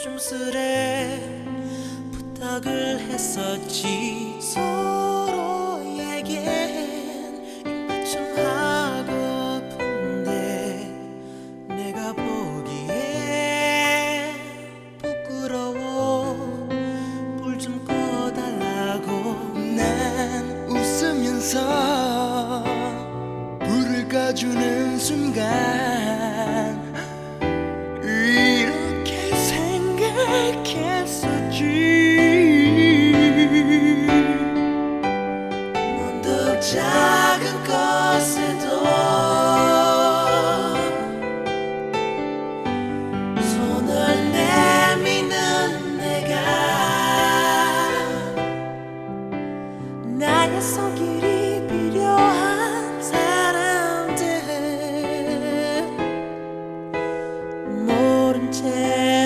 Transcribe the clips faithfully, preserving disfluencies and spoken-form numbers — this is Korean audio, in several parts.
조심스레 부탁을 했었지. 서로에겐 입맞춤 하고픈데 내가 보기에 부끄러워. 불 좀 꺼달라고. 난 웃으면서 불을 꺼주는 순간 이렇게 생각했었지. 문득 작은 것에도 손을 내미는 내가 나의 손길이 필요한 사람들 모른 채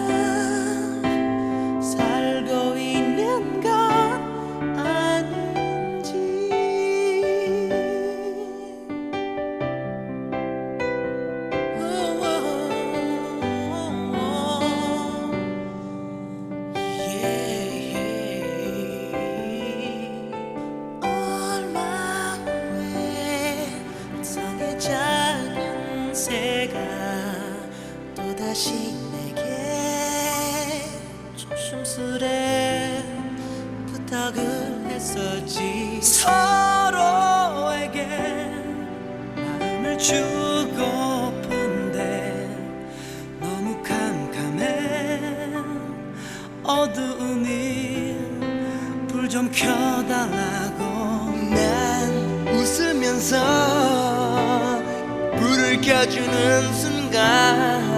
하면 살고 있는 건 아닌지. 얼마 후에 세상의 작은 새가 또다시 내게 조심스레 부탁을 했었지. 서로에게 마음을 주고픈데 너무 캄캄해. 어두우니 불 좀 켜달라고. 난 웃으면서 불을 켜주는 순간